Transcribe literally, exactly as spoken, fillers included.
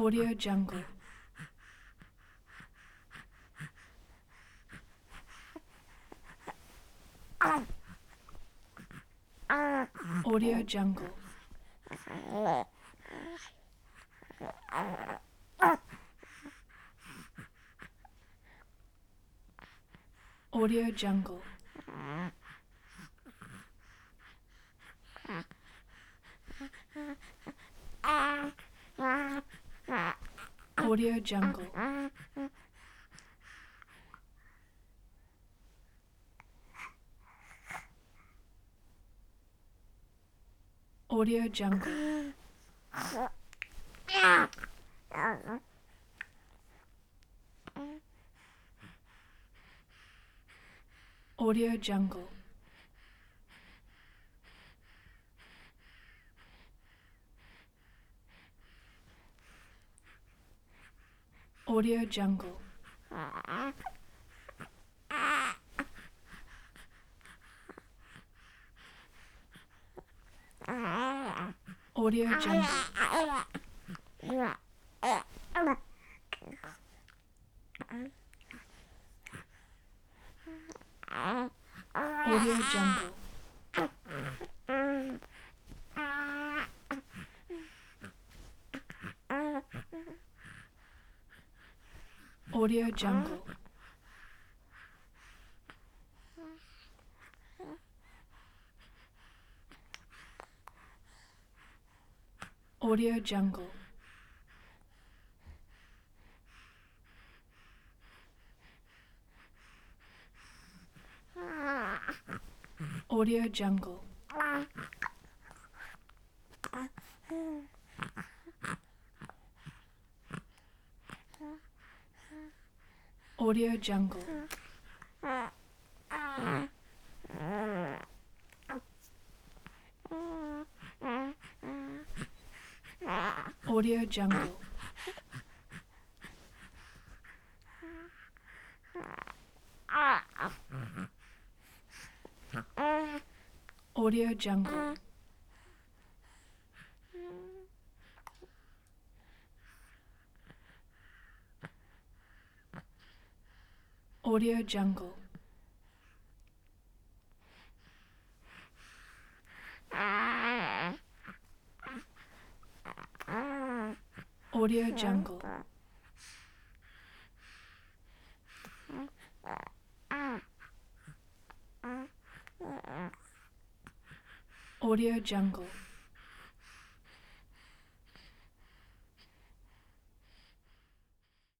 Audio Jungle. Audio Jungle. Audio Jungle. Audio Jungle. Audio Jungle. Audio Jungle. Audio Jungle. Audio Jungle. Audio Jungle. Audio Jungle. Audio Jungle. Audio Jungle. Audio Jungle. Audio Jungle. Audio Jungle. Audio Jungle. Audio Jungle. Audio Jungle.